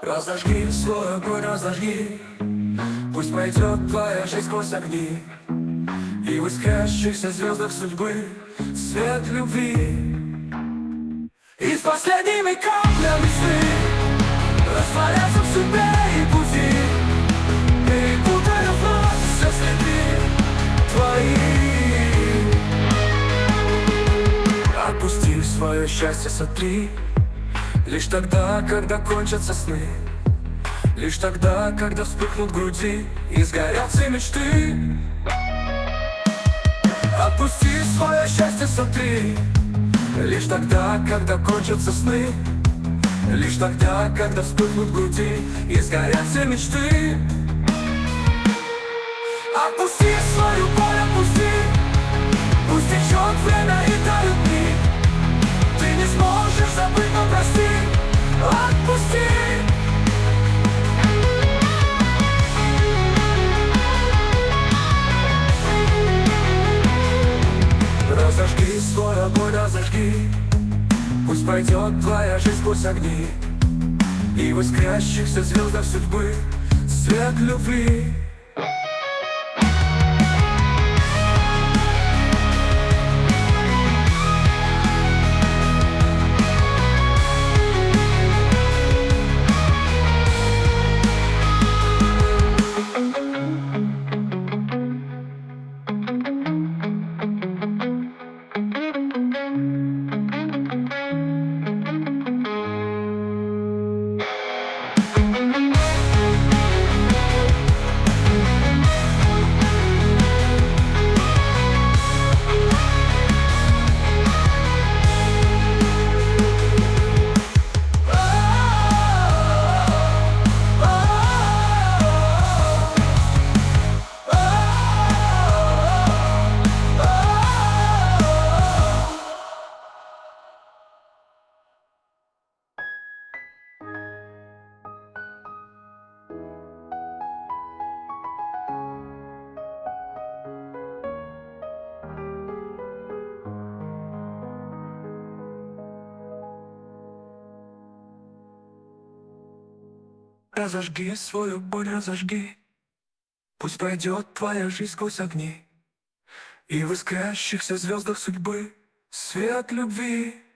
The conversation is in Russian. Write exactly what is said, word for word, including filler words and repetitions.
Разожги свой огонь, разожги. Пусть пройдет твоя жизнь сквозь огни, и в искрящихся звездах судьбы свет любви. И с последними каплями сны растворятся в судьбе и пути, перепутая вновь все следы твои. Отпусти свое счастье, сотри лишь тогда, когда кончатся сны, лишь тогда, когда вспыхнут в груди и сгорят все мечты. Отпусти свое счастье, сотри лишь тогда, когда кончатся сны, лишь тогда, когда вспыхнут в груди и сгорят все мечты. Отпусти свою боль, отпусти, пусть течет время и тают дни. Ты не сможешь забыть, но прости. Отпусти. Разожги свой огонь, разожги. Пусть пойдет твоя жизнь сквозь огни, и в искрящихся звездах судьбы свет любви. Разожги свою боль, разожги. Пусть пройдет твоя жизнь сквозь огни, и в искрящихся звездах судьбы свет любви.